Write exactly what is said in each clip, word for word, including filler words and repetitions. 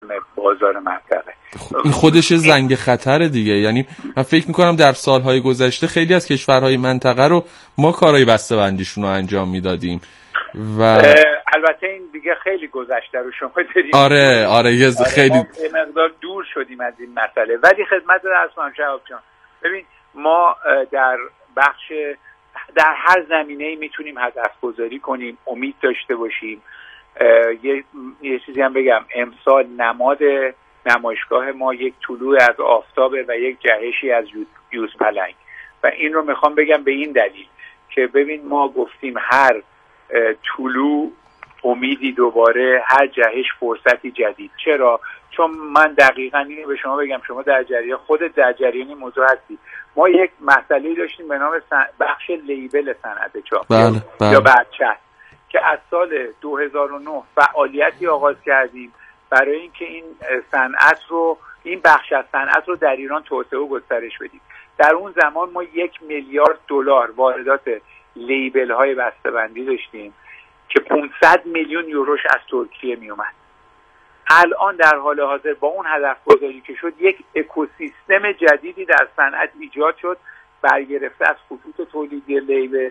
بازار منطقه. این خودش زنگ خطر دیگه. یعنی من فکر میکنم در سالهای گذشته خیلی از کشورهای منطقه رو ما کارهای بسته‌بندیشون رو انجام میدادیم و البته این دیگه خیلی گذشته رو شما داریم. آره آره یه آره خیلی مقدار دور شدیم از این مسئله. ولی خدمت درس کنم شهاب جان، ببین ما در بخش در هر زمینه‌ای میتونیم هدف گذاری کنیم، امید داشته باشیم. یه یه چیزی هم بگم، امسال نماد نمایشگاه ما یک طلوع از آفتابه و یک جهشی از یوز پلنگ و این رو میخوام بگم به این دلیل که ببین ما گفتیم هر طلوع امیدی دوباره، هر جهش فرصتی جدید. چرا؟ چون من دقیقاً اینو به شما بگم، شما در جریان خودت در جریان این موضوع هستی. ما یک مسئله داشتیم به نام بخش لیبل صنعت چاپ بله، بله. یا بچه که از سال دو هزار و نه فعالیتی آغاز کردیم برای اینکه این صنعت رو، این بخش از صنعت رو در ایران توسعه و گسترش بدیم. در اون زمان ما یک میلیارد دلار واردات لیبل های بسته‌بندی داشتیم که پانصد میلیون یوروش از ترکیه می اومد. الان در حال حاضر با اون هدف گذاری که شد یک اکوسیستم جدیدی در صنعت ایجاد شد، برگرفته از خطوط تولیدی لیبل،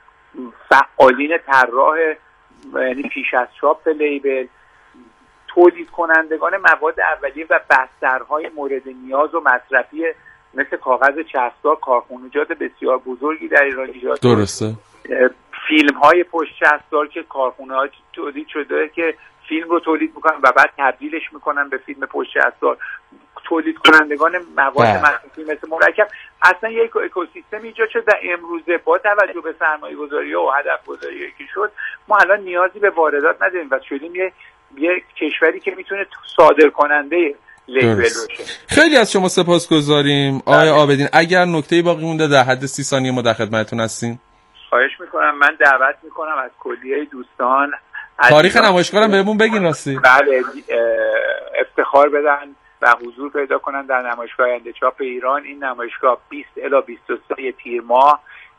فعالین طراح یعنی پیش از چاپ لیبل، تولید کنندگان مواد اولیه و بسترهای مورد نیاز و مصرفی مثل کاغذ چسبدار، کارخانجات بسیار بزرگی در ایران ایجاد شد. درسته. فیلم های پشت چسبدار که کارخونه ها تولید شده که فیلم رو تولید میکنن و بعد تبدیلش میکنن به فیلم پشت چسبدار، تولید کنندگان مواد مصرفی مثل مرکب. اصلا یک اکوسیستم ایجاد شد و امروزه با توجه به سرمایه گذاری و هدف گذاری که شد ما الان نیازی به واردات نداریم و شدیم یه یک کشوری که میتونه صادر کننده لیبل باشه. خیلی از شما سپاسگزاریم آقای عابدین. اگر نکته‌ای باقی مونده در حد سی ثانیه ما در خدمتتون هستیم. خواهش میکنم. من دعوت میکنم از کلیه دوستان تاریخ نمایشگاه رو بهمون بگین. راستی بله، افتخار بدن و حضور پیدا کنن در نمایشگاه آینده چاپ ایران. این نمایشگاه بیست الی بیست و سه تیر ماه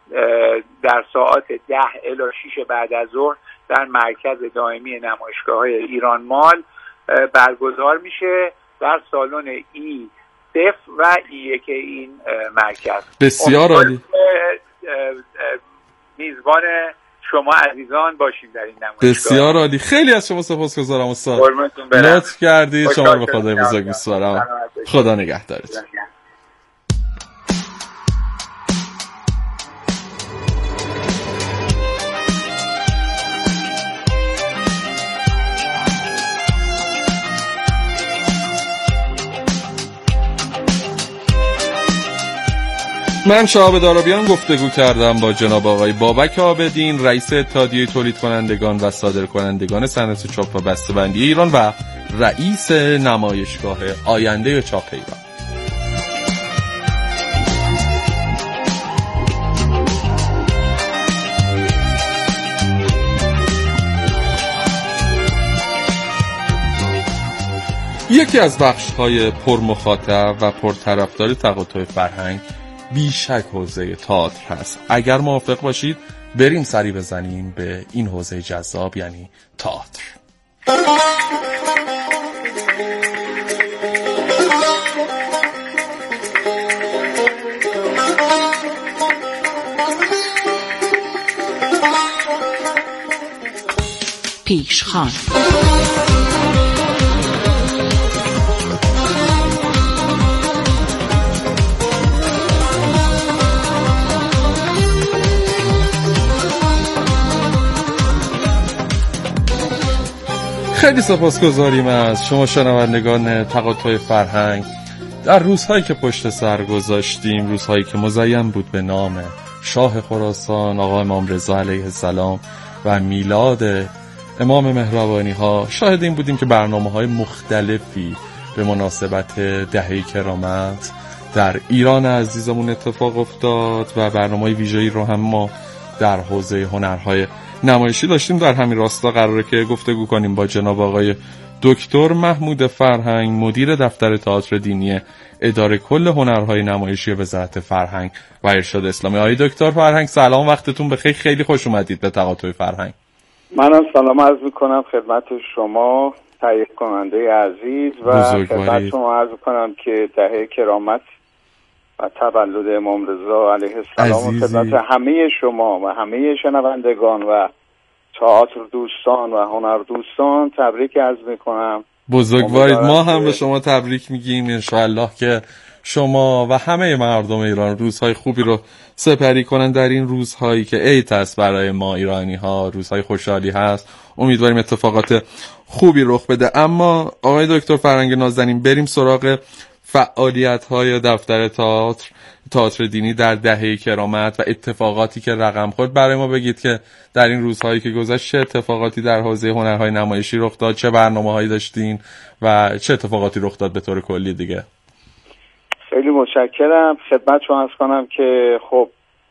در ساعات ده الی شش بعد از ظهر در مرکز دائمی نمایشگاه‌های ایران مال برگزار میشه در سالن ای صف و ای یک این مرکز. بسیار عالی. میزبان شما عزیزان باشیم در این نمایشگاه. بسیار عالی. خیلی از شما سپاسگزارم استاد. لطف کردید. شما رو به خدای بزرگ میسپارم. خدا نگهدارتون. من شهاب دارابیان گفتگو کردم با جناب آقای بابک عابدین، رئیس اتحادیه تولید کنندگان و صادر کنندگان صنعت چاپ و بسته‌بندی ایران و رئیس نمایشگاه آینده چاپ ایران. یکی از بخش‌های پرمخاطب و پرطرفدار تقاطع فرهنگ بیشک حوزه تئاتر هست. اگر موافق باشید بریم سری بزنیم به این حوزه جذاب، یعنی تئاتر. پیشخوان. خیلی سپاسگزاریم از شما شنوندگان تقاطع فرهنگ. در روزهایی که پشت سر گذاشتیم، روزهایی که مزین بود به نام شاه خراسان آقا امام رضا علیه السلام و میلاد امام مهربانی ها، شاهد این بودیم که برنامه‌های مختلفی به مناسبت دهه کرامت در ایران عزیزمون اتفاق افتاد و برنامه‌های ویژه‌ای رو هم ما در حوزه هنرهای نمایشی داشتیم. در همین راستا قراره که گفتگو کنیم با جناب آقای دکتر محمود فرهنگ، مدیر دفتر تئاتر دینی اداره کل هنرهای نمایشی وزارت فرهنگ و ارشاد اسلامی. آقای دکتر فرهنگ سلام، وقتتون بخیر. خیلی خوش اومدید به تقاطع فرهنگ. منم سلام عرض میکنم خدمت شما تهیه کننده عزیز و خدمت شما عرض کنم که دهه کرامت و تولد امام رضا علیه السلام خدمت همه شما و همه شنوندگان و تئاتر دوستان و هنر دوستان تبریک عرض میکنم. بزرگوارید. ما هم به شما تبریک میگیم. انشاءالله که شما و همه مردم ایران روزهای خوبی رو سپری کنن در این روزهایی که عید است برای ما ایرانی ها، روزهای خوشحالی هست. امیدواریم اتفاقات خوبی رخ بده. اما آقای دکتر فرهنگ نازنین، بریم سراغ فعالیت های دفتر تئاتر تئاتر دینی در دهه کرامت و اتفاقاتی که رقم خورد. برای ما بگید که در این روزهایی که گذشت چه اتفاقاتی در حوزه هنرهای نمایشی رخ داد، چه برنامه‌هایی داشتین و چه اتفاقاتی رخ داد به طور کلی دیگه. خیلی متشکرم. خدمت شما عرض کنم که خب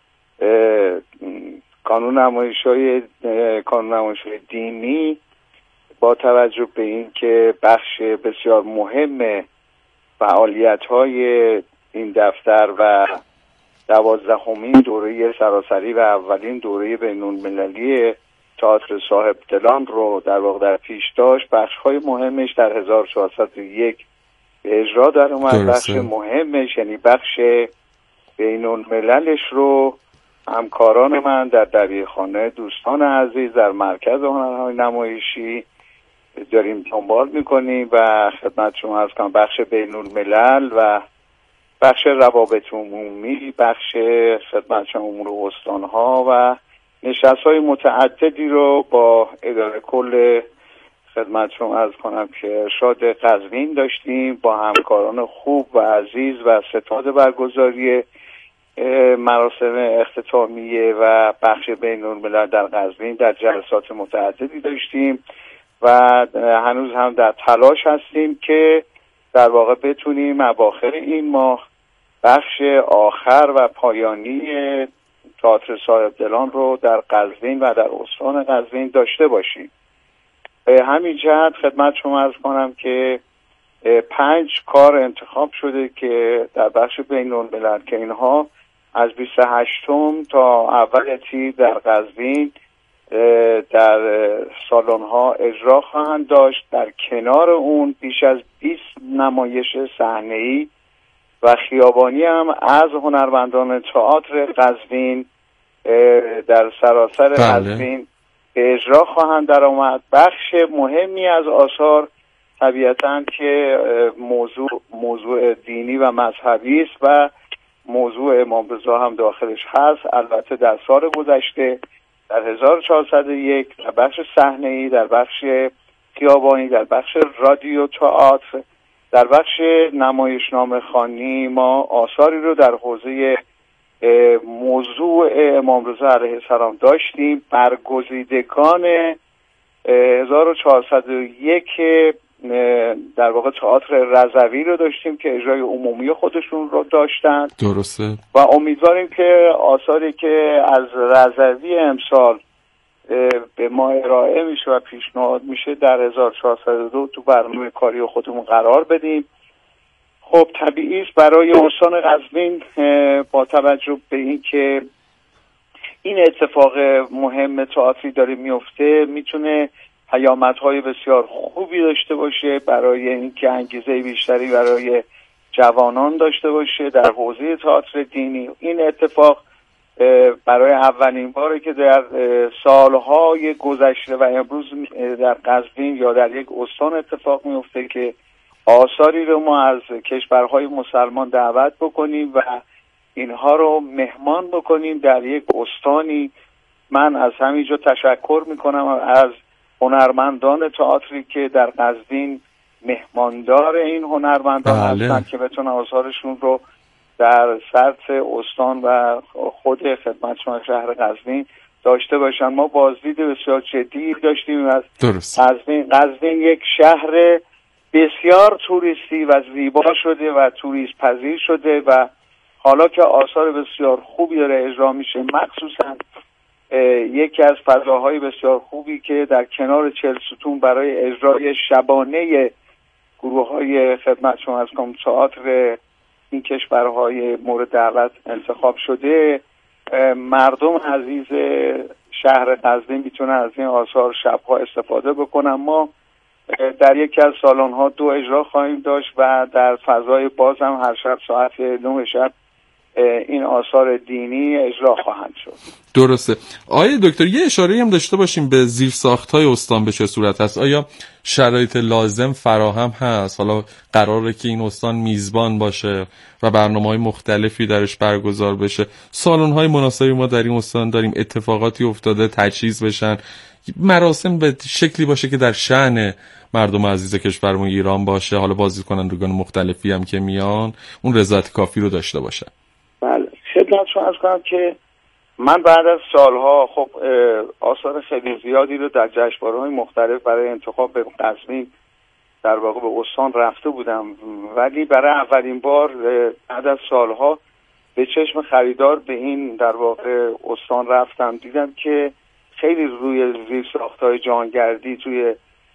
کانون نمایش‌های کانون نمایش‌های دینی با توجه به این که بخش بسیار مهم فعالیت‌های این دفتر و دوازدهمین دوره سراسری و اولین دوره بین‌المللی تئاتر صاحب دلان رو در واقع در پیش داشت، بخش‌های مهمش در هزار و چهارصد و یک به اجرا در اومد. بخش مهمش یعنی بخش بین‌المللش رو همکاران من در دبیرخانه دوستان عزیز در مرکز هنرهای نمایشی داریم دنبال میکنیم و خدمت شما عرض کنم بخش بین‌الملل و بخش روابط عمومی، بخش خدمت شما امور استانها و نشست‌های متعددی رو با اداره کل خدمت شما عرض کنم که ارشاد قزوین داشتیم با همکاران خوب و عزیز و ستاد برگزاری مراسم اختتامیه و بخش بین‌الملل در قزوین در جلسات متعددی داشتیم و هنوز هم در تلاش هستیم که در واقع بتونیم اواخر این ماه بخش آخر و پایانی تئاتر صاحب دلان رو در قزوین و در استان قزوین داشته باشیم. به همین جهت خدمت شما عرض کنم که پنج کار انتخاب شده که در بخش بین‌الملل که اینها از بیست و هشتم تا اول تیر در قزوین در سالن ها اجرا خواهند داشت. در کنار اون بیش از بیست نمایش صحنه‌ای و خیابانی هم از هنرمندان تئاتر قزوین در سراسر قزوین به اجرا خواهند در آمد. بخش مهمی از آثار طبیعتاً که موضوع موضوع دینی و مذهبی است و موضوع امام رضا هم داخلش هست. البته در سال گذشته در هزار و چهارصد و یک در بخش صحنه‌ای، در بخش خیابانی، در بخش رادیو تئاتر، در بخش نمایشنامه خوانی ما آثاری رو در حوزه موضوع امام رضا علیه السلام داشتیم. برگزیدگان هزار و چهارصد و یک در واقع تئاتر رضوی رو داشتیم که اجرای عمومی خودشون رو داشتن. درسته. و امیدواریم که آثاری که از رضوی امسال به ما ارائه میشه و پیشنهاد میشه در هزار و چهارصد و دو تو برنامه کاری خودمون قرار بدیم. خب طبیعی است برای استان قزوین با توجه به این که این اتفاق مهم تئاتری داره میفته میتونه پیامدهای بسیار خوبی داشته باشه برای اینکه انگیزه بیشتری برای جوانان داشته باشه در حوزه تئاتر دینی. این اتفاق برای اولین باره که در سالهای گذشته و امروز در قزوین یا در یک استان اتفاق میفته که آثاری رو ما از کشورهای مسلمان دعوت بکنیم و اینها رو مهمان بکنیم در یک استانی. من از همینجا تشکر میکنم از هنرمندان تئاتری که در قزوین مهماندار این هنرمندان هستند که بتونن آثارشون رو در سطح استان و خود خدمت شما شهر قزوین داشته باشن. ما بازدید بسیار جدی داشتیم از قزوین. قزوین یک شهر بسیار توریستی و زیبا شده و توریست پذیر شده و حالا که آثار بسیار خوبی داره اجرا میشه، مخصوصا یکی از فضاهای بسیار خوبی که در کنار چهل ستون برای اجرای شبانه گروه های خدمت شما از کام تئاتر این کشورهای مورد دعوت انتخاب شده، مردم عزیز شهر قزوین میتونن از این آثار شبها استفاده بکنن. ما در یکی از سالن‌ها دو اجرا خواهیم داشت و در فضای باز هم هر شب ساعت نه شب این آثار دینی اجرا خواهند شد. درسته. آیا دکتر یه اشاره هم داشته باشیم به زیرساخت‌های استان به چه صورت هست؟ آیا شرایط لازم فراهم هست؟ حالا قراره که این استان میزبان باشه و برنامه‌های مختلفی درش برگزار بشه. سالن‌های مناسبی ما در این استان داریم، اتفاقاتی افتاده تجهیز بشن، مراسم به شکلی باشه که در شأن مردم عزیز کشورمون ایران باشه، حالا بازیکنندگان مختلفی هم که میان اون رضایت کافی رو داشته باشه. بله، خدمتتون عرض کنم که من بعد از سالها خب آثار خیلی زیادی رو در جشنواره‌های مختلف برای انتخاب به قزوین در واقع به استان رفته بودم، ولی برای اولین بار بعد از سالها به چشم خریدار به این در واقع استان رفتم، دیدم که خیلی روی زیرساخت‌های جهانگردی توی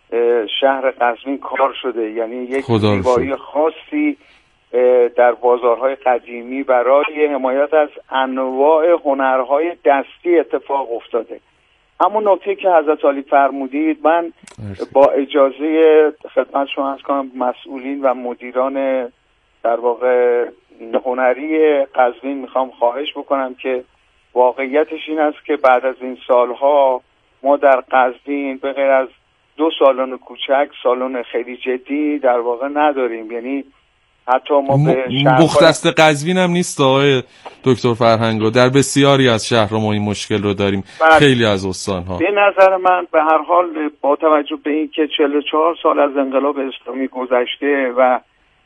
شهر قزوین کار شده، یعنی یک زیبایی خاصی در بازارهای قدیمی برای حمایت از انواع هنرهای دستی اتفاق افتاده. همون نکته که حضرت عالی فرمودید، من با اجازه خدمت شما عرض کنم مسئولین و مدیران در واقع هنری قزوین میخوام خواهش بکنم که واقعیتش این است که بعد از این سالها ما در قزوین به غیر از دو سالن کوچک سالن خیلی جدی در واقع نداریم. یعنی حتی ما به مختص قزوین هم نیست آقای دکتر فرهنگ، در بسیاری از شهرها ما این مشکل رو داریم. خیلی از استان‌ها. به نظر من به هر حال با توجه به این که چهل و چهار سال از انقلاب اسلامی گذشته و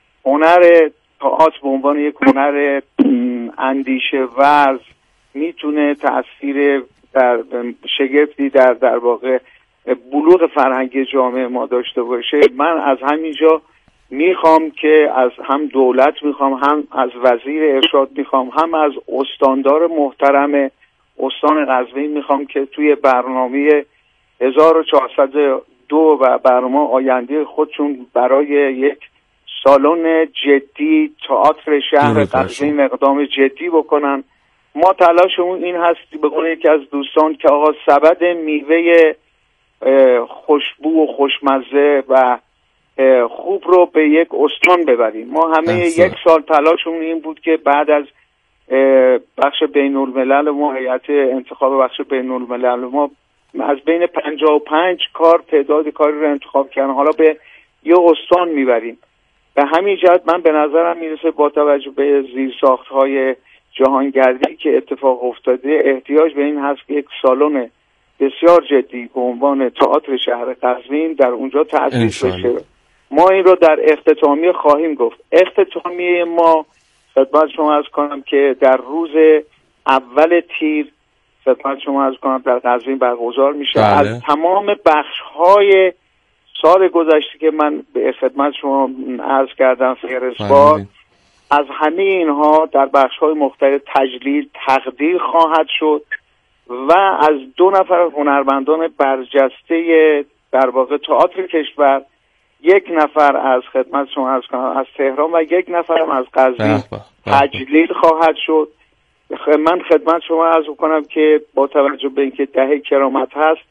هنر تئاتر به عنوان یک هنر اندیشه ورز میتونه تأثیر در شگفتی در در واقع بلوغ فرهنگی جامعه ما داشته باشه، من از همینجا میخوام که از هم دولت میخوام، هم از وزیر ارشاد میخوام، هم از استاندار محترم استان قزوین میخوام که توی برنامه هزار و چهارصد و دو و برنامه آینده خودشون برای یک سالن جدی تئاتر شهر قزوین اقدام جدی بکنن. ما تلاشمون این هست به قول یکی از دوستان که آقا سبد میوه خوشبو و خوشمزه و خوب رو به یک استان ببریم. ما همه احسان. یک سال تلاشمون این بود که بعد از بخش بین الملل ما، هیئت انتخاب بخش بین الملل ما از بین پنجاه و پنج کار تعداد کاری رو انتخاب کردن، حالا به یه استان میبریم. به همین جهت من به نظرم میرسه با توجه به زیرساخت‌های جهانگردی که اتفاق افتاده احتیاج به این هست که یک سالن بسیار جدی به عنوان تئاتر شهر قزوین در اونجا تأسیس بشه. ما این رو در اختتامیه خواهیم گفت. اختتامیه ما خدمت شما عرض کنم که در روز اول تیر خدمت شما عرض کنم در قزوین برگزار میشه. بله. از تمام بخش‌های سال گذشته که من به خدمت شما عرض کردم فهرستوار، بله. از همه اینها در بخش‌های مختلف تجلیل تقدیر خواهد شد و از دو نفر هنرمندان برجسته در واقع تئاتر کشور، یک نفر از خدمت شما عرض کنم از تهران و یک نفرم از قزوین تجلیل خواهد شد. من خدمت شما عرض کنم که با توجه به اینکه دهه کرامت هست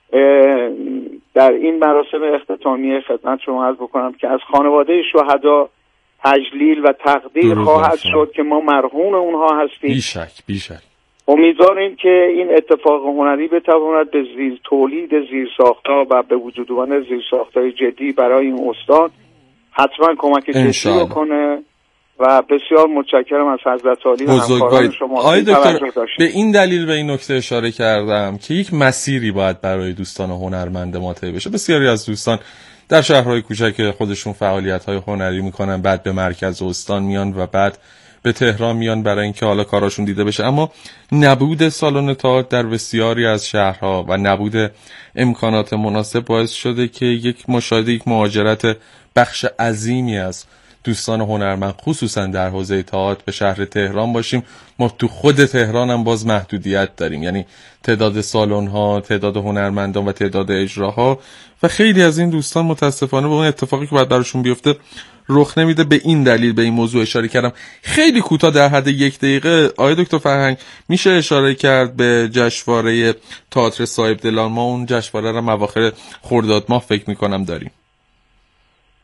در این مراسم اختتامیه خدمت شما عرض بکنم که از خانواده شهدا تجلیل و تقدیر خواهد شد که ما مرهون اونها هستیم. بیشک بیشک امیدواریم که این اتفاق هنری بتواند به زیر تولید زیرساخت‌ها و به وجود آمدن زیرساخت‌های جدی برای این استان حتما کمک جدی بکنه و بسیار متشکرم از حضرت عالی و همکاران شما. آقای دکتر به این دلیل به این نکته اشاره کردم که یک مسیری باید برای دوستان هنرمند ما طی بشه. بسیاری از دوستان در شهرهای کوچک خودشون فعالیت‌های هنری میکنن، بعد به مرکز استان میان و بعد به تهران میان برای اینکه حالا کاراشون دیده بشه، اما نبود سالن تئاتر در بسیاری از شهرها و نبود امکانات مناسب باعث شده که یک مشاهده یک مهاجرت بخش عظیمی از دوستان هنرمند خصوصا در حوزه تئاتر به شهر تهران باشیم. ما تو خود تهران هم باز محدودیت داریم، یعنی تعداد سالن‌ها، تعداد هنرمندان و تعداد اجراها و خیلی از این دوستان متاسفانه به اون اتفاقی که باید براشون بیفته رخ نمیده. به این دلیل به این موضوع اشاره کردم. خیلی کوتاه در حد یک دقیقه آقای دکتر فرهنگ میشه اشاره کرد به جشنواره تئاتر صاحب دلان؟ ما اون جشنواره رو اواخر خرداد ماه فکر میکنم داریم.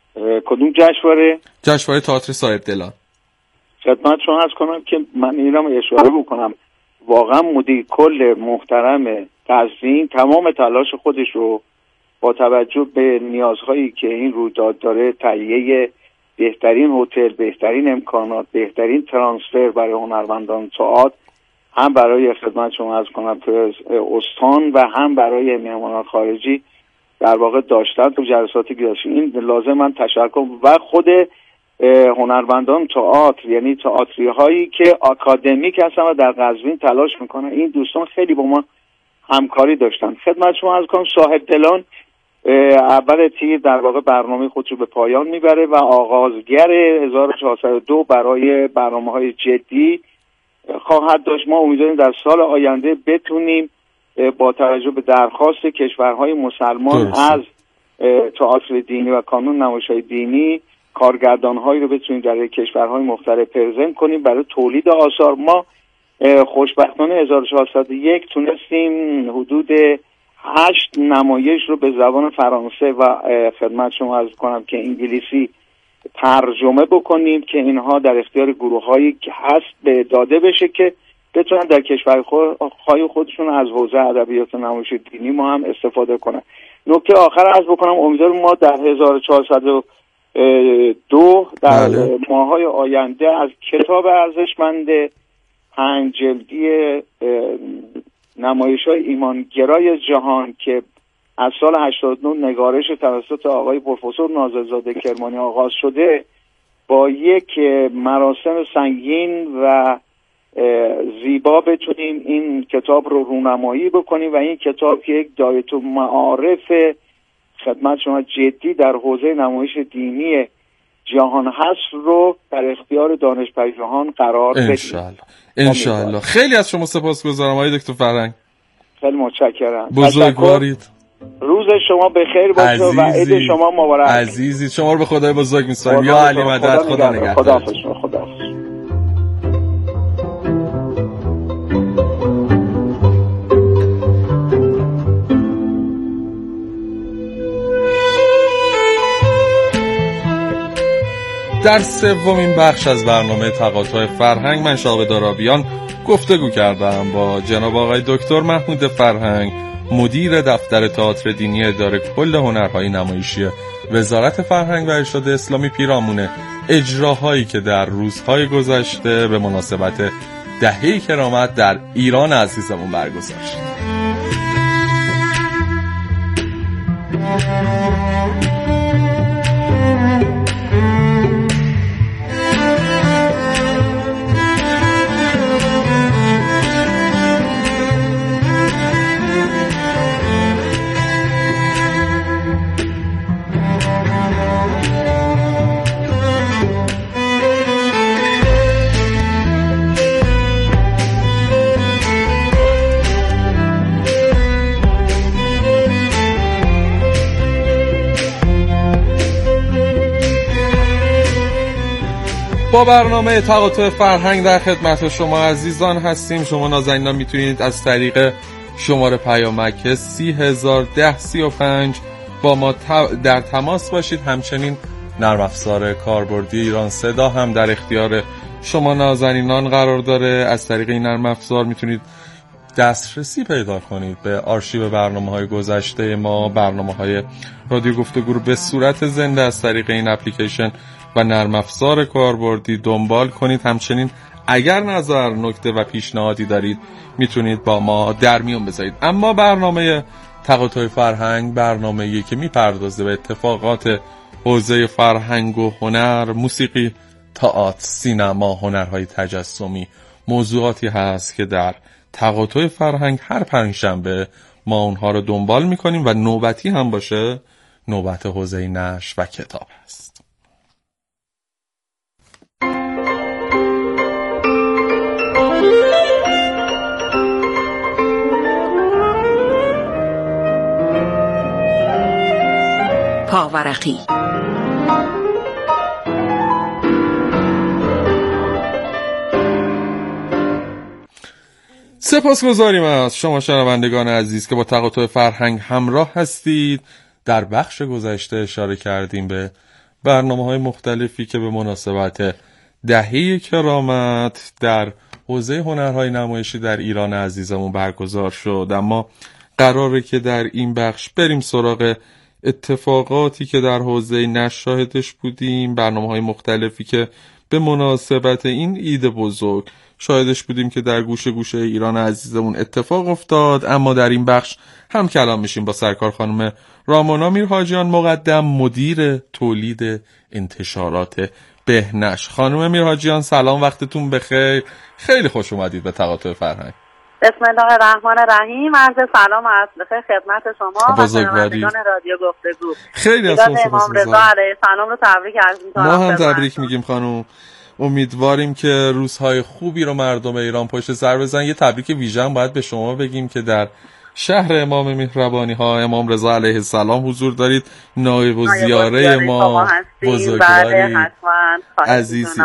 کدوم جشنواره؟ جشنواره تئاتر صاحب دلان. خدمت شما عرض کنم که من این رو اشاره بکنم، واقعا مدیر کل محترم قزوین تمام تلاش خودش رو با توجه به نیازهایی که این رویداد داره، تهیه بهترین هتل، بهترین امکانات، بهترین ترانسفر برای هنرمندان تئاتر، هم برای خدمت شما عرض کنم استان و هم برای مهمانان خارجی در واقع داشتن تو جلسات گذشته. این لازم من تشکر و خود هنرمندان تئاتر، یعنی تئاتری هایی که آکادمیک هستن و در قزوین تلاش میکنن، این دوستان خیلی با ما همکاری داشتن. خدمت شما عرض کنم صاحب دلان اول تیر در واقع برنامه خودش رو به پایان میبره و آغازگر هزار و چهارصد و دو برای برنامه های جدی خواهد داشت. ما امیدواریم در سال آینده بتونیم با توجه به درخواست کشورهای مسلمان درست. از تئاتر دینی و کانون نمایش‌های دینی کارگردان‌هایی رو بتونیم در کشورهای مختلف پرزنت کنیم برای تولید آثار. ما خوشبختانه هزار و چهارصد و یک تونستیم حدود هشت نمایش رو به زبان فرانسه و خدمت شما عرض کنم که انگلیسی ترجمه بکنیم که اینها در اختیار گروه‌هایی که هست به داده بشه که بتونن در کشورهای خودشون از حوزه ادبیات و نمایش دینی ما هم استفاده کنن. نکته آخر عرض بکنم، امیدوارم ما در هزار و چهارصد و دو در بله. ماهای آینده از کتاب ارزشمند پنج جلدی نمایش‌های ایمانگرای جهان که از سال هشتاد و نه نگارش توسط آقای پروفسور ناظرزاده کرمانی آغاز شده، با یک مراسم سنگین و زیبا بتونیم این کتاب رو رونمایی بکنیم و این کتاب که یک دایره المعارف خدمت شما جدی در حوزه نمایش دینی جهان هست رو در اختیار دانشپژوهان قرار بدیم انشالله. انشالله. خیلی از شما سپاسگزارم آقای دکتر فرهنگ. خیلی متشکرم. بزرگوارید. روز شما بخیر باشه و عید شما مبارک. عزیزی شما رو به خدای بزرگ می‌سپارم. یا علی مدد. خدا نگهدار. خداحافظ. خداحافظ. در سومین بخش از برنامه تقاطع فرهنگ من شاقی دارابیان گفتگو کردم با جناب آقای دکتر محمود فرهنگ، مدیر دفتر تئاتر دینی اداره کل هنرهای نمایشی وزارت فرهنگ و ارشاد اسلامی پیرامون اجراهایی که در روزهای گذشته به مناسبت دهه کرامت در ایران عزیزمون برگزشت. با برنامه تقاطع فرهنگ در خدمت شما عزیزان هستیم. شما نازنینان میتونید از طریق شماره پیامک سی هزار ده سی و پنج با ما در تماس باشید. همچنین نرم افزار کاربردی ایران صدا هم در اختیار شما نازنینان قرار داره. از طریق این نرم افزار میتونید دسترسی پیدا کنید به آرشیو برنامه‌های گذشته ما، برنامه‌های رادیو گفتگو رو به صورت زنده از طریق این اپلیکیشن و نرم افزار کاربردی دنبال کنید. همچنین اگر نظر، نکته و پیشنهادی دارید میتونید با ما در میون بذارید. اما برنامه تقاطع فرهنگ برنامه‌ای که میپردازه به اتفاقات حوزه فرهنگ و هنر، موسیقی، تئاتر، سینما، هنرهای تجسمی، موضوعاتی هست که در تقاطع فرهنگ هر پنجشنبه ما اونها رو دنبال میکنیم و نوبتی هم باشه نوبت حوزه نشر و کتاب هست. پاورقی سپاسگزاریم از شما شنوندگان عزیز که با تقاطع فرهنگ همراه هستید. در بخش گذشته اشاره کردیم به برنامه‌های مختلفی که به مناسبت دهه کرامت در حوزه هنرهای نمایشی در ایران عزیزمون برگزار شد. اما قراره که در این بخش بریم سراغ اتفاقاتی که در حوزه نشر شاهدش بودیم، برنامه‌های مختلفی که به مناسبت این عید بزرگ شاهدش بودیم که در گوشه گوشه ایران عزیزمون اتفاق افتاد. اما در این بخش هم کلام میشیم با سرکار خانم رامانا میرحاجیان، مقدم مدیر تولید انتشارات بهنشر. خانم میرحاجیان سلام، وقتتون بخیر، خیلی خوش اومدید به تقاطع فرهنگ. بسم الله الرحمن الرحیم. عرض سلام و عرض بخیر خدمت شما و شنوندگان رادیو گفتگو. خیلی از شما امام رضا علیه السلام رو تبریک عرض می‌کنم. ما هم تبریک میگیم خانم. امیدواریم که روزهای خوبی رو مردم ایران پشت سر بزنن. یه تبریک ویژه هم باید به شما بگیم که در شهر امام مهربانی ها امام رضا علیه السلام حضور دارید، نایب الزیاره ما بزرگواری عزیزی.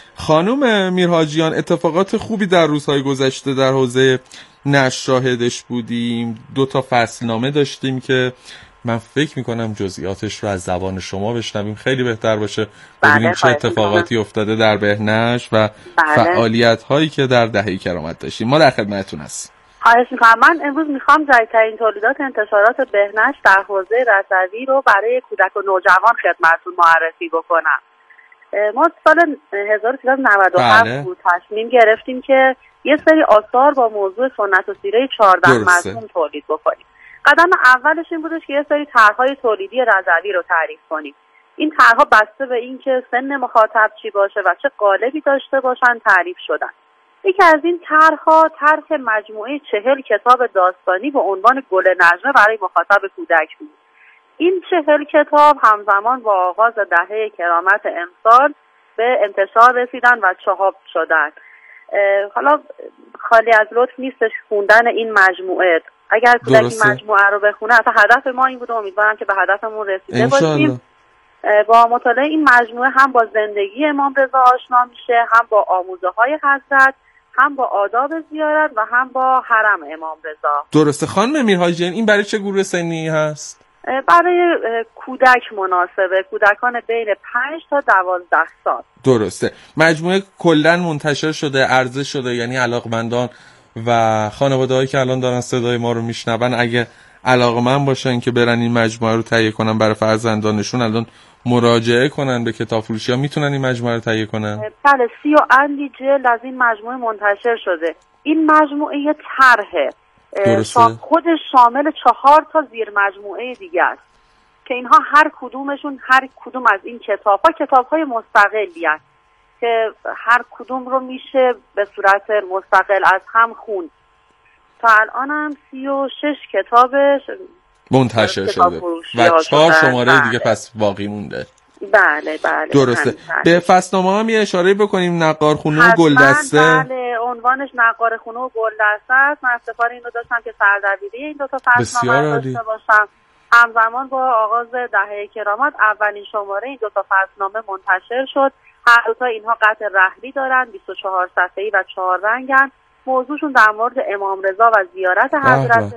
خانم میرحاجیان، اتفاقات خوبی در روزهای گذشته در حوزه نشر شاهدش بودیم. دو تا فصلنامه داشتیم که من فکر میکنم جزئیاتش رو از زبان شما بشنویم خیلی بهتر باشه، ببینیم چه اتفاقاتی افتاده در بهنشر و فعالیت هایی که در دهه کرامت داشتیم. ما در خدمتتون هستیم. خواهش میکنم. من امروز میخوام جدیدترین تولیدات انتشارات بهنشر در حوزه رضوی رو برای کودک و نوجوان خدمتتون معرفی بکنم. ما سال هزار و سیصد و نود و هفت بود تصمیم گرفتیم که یه سری آثار با موضوع سنت و سیره چهارده مضمون تولید بکنیم. قدم اولش این بودش که یه سری طرح‌های تولیدی رضوی رو تعریف کنیم. این طرح‌ها بسته به این که سن مخاطب چی باشه و چه قالبی داشته باشن تعریف شدن. یکی از این طرح‌ها طرح مجموعه چهل کتاب داستانی به عنوان گل نجمه برای مخاطب کودک بود. این چهل کتاب همزمان با آغاز دهه کرامت امسال به انتشار رسیدن و چاپ شدن. حالا خالی از لطف نیستش خوندن این مجموعه. اگر کودک این مجموعه رو بخونه، اصلا هدف ما این بود، امیدوارم که به هدفمون رسیده باشیم. با مطالعه این مجموعه هم با زندگی امام رضا آشنا میشه، هم با آموزه های حضرت، هم با آداب زیارت و هم با حرم امام رضا. درسته. خانم میرحاجیان، این برای چه گروه سنی هست؟ برای کودک مناسبه، کودکان بین پنج تا دوازده سال. درسته. مجموعه کلن منتشر شده، عرضه شده، یعنی علاقمندان و خانواده‌هایی که الان دارن صدای ما رو میشنون اگه علاقمند باشن که برن این مجموعه رو تهیه کنن برای فرزندانشون، الان مراجعه کنن به کتاب فروشی‌ها، میتونن این مجموعه رو تهیه کنن؟ بله، سی و اندی جلد از این مجموعه منتشر شده. این مجموعه یه طرحه، خودش شامل چهار تا زیر مجموعه دیگه است که اینها هر کدومشون هر کدوم از این کتاب‌ها کتاب‌های مستقلی است که هر کدوم رو میشه به صورت مستقل از هم خوند. تا الان هم سی و شش کتابش منتشر شده و چهار شماره بله. دیگه پس باقی مونده. بله بله درسته. به فصلنامه هم یه اشاره بکنیم، نقارخونه و گلدسته. بله، عنوانش نقارخونه و گلدسته است. من افتخار این رو داشتم که سردبیری این دو تا فصلنامه داشته باشم. همزمان با آغاز دهه کرامت اولین شماره این دو تا فصلنامه منتشر شد. هر دو تا اینها قطع رحلی دارن، بیست و چهار صفحه‌ای و چهار رنگن. موضوعشون در مورد امام رضا و زیارت حضرت.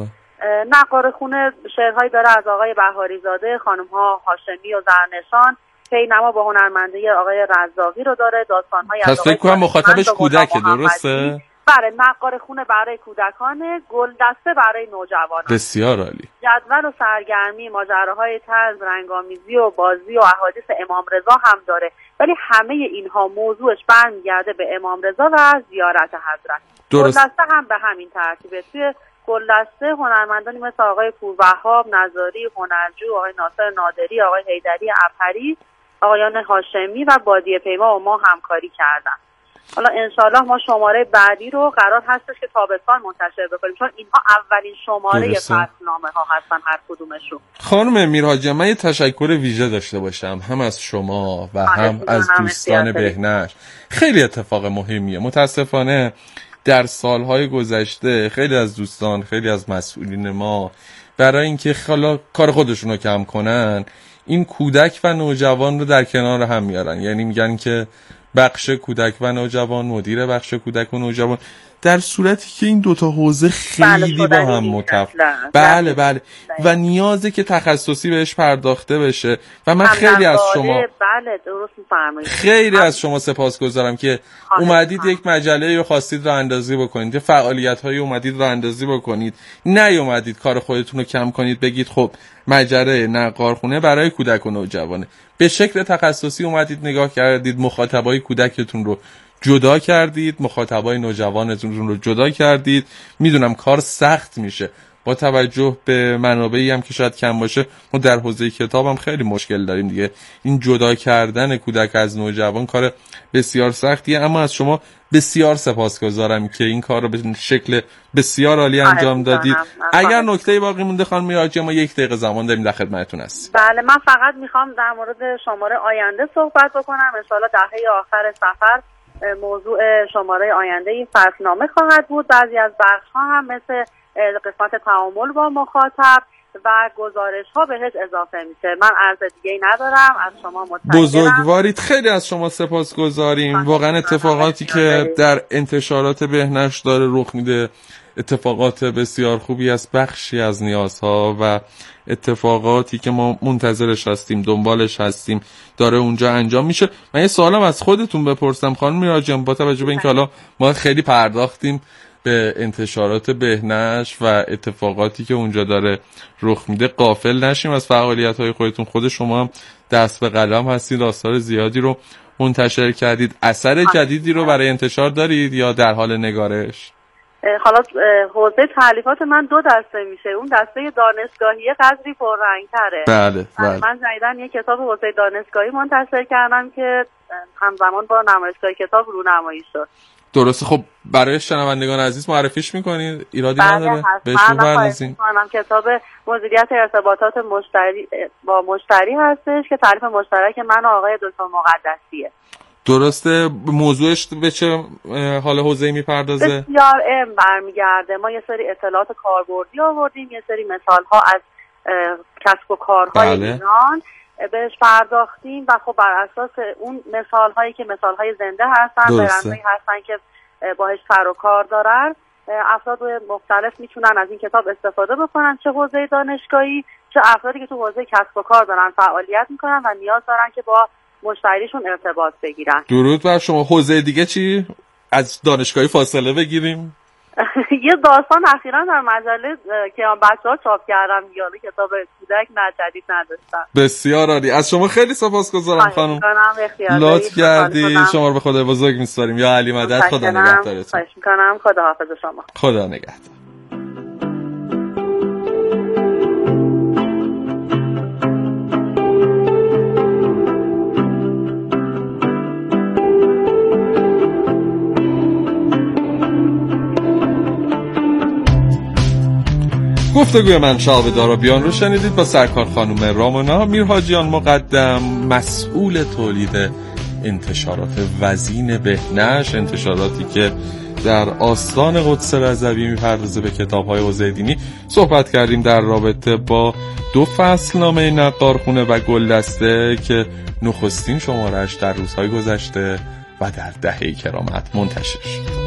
نقارخونه شعرهایی داره از آقای بهاری زاده، خانم‌ها هاشمی و زرنشان. پینما با هنرمندی آقای رزاقی رو داره. داستان‌های از آقای فکر مخاطبش کودکه، درسته؟ بله، نقارخونه برای کودکان، گلدسته برای نوجوانان. بسیار عالی. جدول و سرگرمی، ماجراهای طنز، رنگامیزی و بازی و احادیث امام رضا هم داره، ولی همه اینها موضوعش برمیگرده به امام رضا و زیارت حضرت. گلدسته هم به همین ترتیبه. توی گلدسته هنرمندانی مثل آقای پوروهاب، نظاری، هنرجو، آقای ناصر نادری، آقای حیدری عبهری، آقایان هاشمی و بادیه پیما و ما همکاری کردن. حالا انشالله ما شماره بعدی رو قرار هستش که تابستان منتشر بکنیم، چون اینها اولین شماره فصلنامه ها هستن هر کدومشون. خانم میرحاجیان، من یه تشکر ویژه داشته باشم هم از شما و هم از دوستان بهنشر. خیلی اتفاق مهمیه. متاسفانه در سالهای گذشته خیلی از دوستان، خیلی از مسئولین ما برای اینکه خلا کار خودشون رو کم کنن، این کودک و نوجوان رو در کنار هم میارن. یعنی میگن که بخش کودک و نوجوان، مدیر بخش کودک و نوجوان، در صورتی که این دوتا حوزه خیلی با هم متفاوت. بله بله و نیازه که تخصصی بهش پرداخته بشه و من خیلی از شما بله درست می‌فرمایید خیلی از شما سپاسگزارم که اومدید یک مجله رو خواستید راه اندازی بکنید، فعالیت‌های اومدید راه اندازی بکنید، نیومدید کار خودتون رو کم کنید بگید خب مجله نقارخونه برای کودک و نوجوانه. به شکل تخصصی اومدید نگاه کردید، مخاطبای کودکتون رو جدا کردید، مخاطبای نوجوانتون رو جدا کردید. میدونم کار سخت میشه با توجه به منابعی هم که شاید کم باشه. ما در حوزه کتاب هم خیلی مشکل داریم دیگه، این جدا کردن کودک از نوجوان کار بسیار سختیه، اما از شما بسیار سپاسگزارم که این کار رو به شکل بسیار عالی انجام دادید. اگر نکته‌ای باقی مونده خانم میراجی ما یک دقیقه زمان داریم، در خدمتتون هستیم. بله من فقط میخوام در مورد شماره آینده صحبت بکنم. ان شاءالله دهه آخر سفر موضوع شماره آینده این فصلنامه خواهد بود. بعضی از بخش‌ها هم مثل قسمت تعامل با مخاطب و گزارش ها بهش اضافه میشه. من عرض دیگه ای ندارم، از شما متشکرم. بزرگوارید، خیلی از شما سپاسگزاریم. واقعا اتفاقاتی که در انتشارات بهنشت داره رخ میده اتفاقات بسیار خوبی است، بخشی از نیازها و اتفاقاتی که ما منتظرش هستیم، دنبالش هستیم، داره اونجا انجام میشه. من یه سوالم از خودتون بپرسم خانم میراجی، با توجه به اینکه حالا ما خیلی پرداختیم به انتشارات بهنشت و اتفاقاتی که اونجا داره رخ میده، غافل نشیم از فعالیت‌های خودتون. خود شما هم دست به قلم هستید، آثار زیادی رو منتشر کردید. اثر جدیدی رو برای انتشار دارید یا در حال نگارش؟ حالا حوزه تالیفات من دو دسته میشه. اون دسته دانشگاهی قدری پررنگ‌تره. بله بله. من جدیدن یک کتاب حوزه دانشگاهی منتشر کردم که همزمان با نمایشگاه کتاب رونمایی شد. درسته. خب برای شنوندگان عزیز معرفیش میکنید؟ ایرادی بله نداره؟ بهش بپردازیم. کتاب مدیریت ارتباطات مشتری با مشتری هستش که تعریف مشترک من و آقای دکتر مقدسیه. درسته. موضوعش به چه حال حوزه‌ای میپردازه؟ بسیار ام برمیگرده. ما یه سری اطلاعات کاربردی آوردیم، یه سری مثال‌ها از کسب و کارهای بله. ایران بهش پرداختیم و خب بر اساس اون مثال‌هایی که مثال‌های زنده هستن، برندهایی هستن که باهاش سر و کار دارن، افراد مختلف میتونن از این کتاب استفاده بکنن، چه حوزه دانشگاهی چه افرادی که تو حوزه کسب و کار دارن فعالیت میکنن و نیاز دارن که با مشتریشون ارتباط بگیرن. درود بر شما. حوزه دیگه چی؟ از دانشگاهی فاصله بگیریم؟ یه داستان اخیراً در مجله که هم بچه‌ها چاپ کردن، یاله کتاب کودک نه جدید نداشتن. بسیار عالی. از شما خیلی سپاسگزارم خانم. لطف کردی. شما رو به خدای بزرگ می‌سپاریم. یا علی مدد. خدا نگهدارتون. خواهش می‌کنم. خدا حافظ شما. خدا نگهدار. گفتگوی من شعب دارابیان رو شنیدید با سرکار خانم رامونا میرحاجیان مقدم، مسئول تولید انتشارات وزین بهنشت، انتشاراتی که در آستان قدس رضوی میپردازه به کتاب‌های حوزه دینی. صحبت کردیم در رابطه با دو فصلنامه نقارخونه و گلدسته که نخستین شماره‌اش در روزهای گذشته و در دهه کرامت منتشر شد.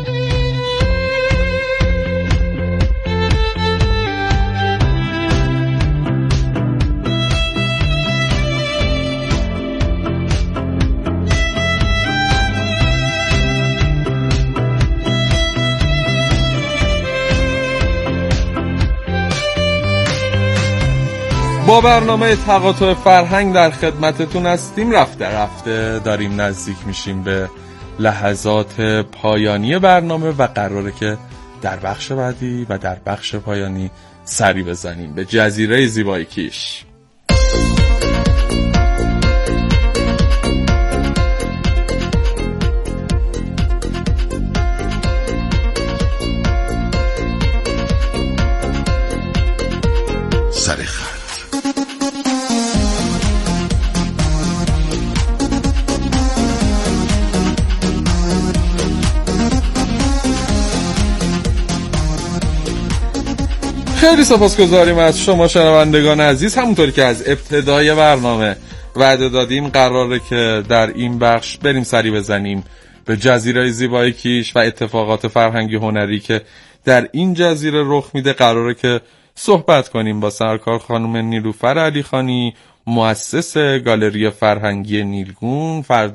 با برنامه تقاطع فرهنگ در خدمتتون هستیم. رفته رفته داریم نزدیک میشیم به لحظات پایانی برنامه و قراره که در بخش بعدی و در بخش پایانی سری بزنیم به جزیره زیبای کیش. خیلی سپاسگزاریم از شما شنوندگان عزیز. همونطوری که از ابتدای برنامه وعده دادیم قراره که در این بخش بریم سری بزنیم به جزیره زیبای کیش و اتفاقات فرهنگی هنری که در این جزیره رخ میده قراره که صحبت کنیم با سرکار خانم نیلوفر علیخانی، مؤسس گالری فرهنگی نیلگون.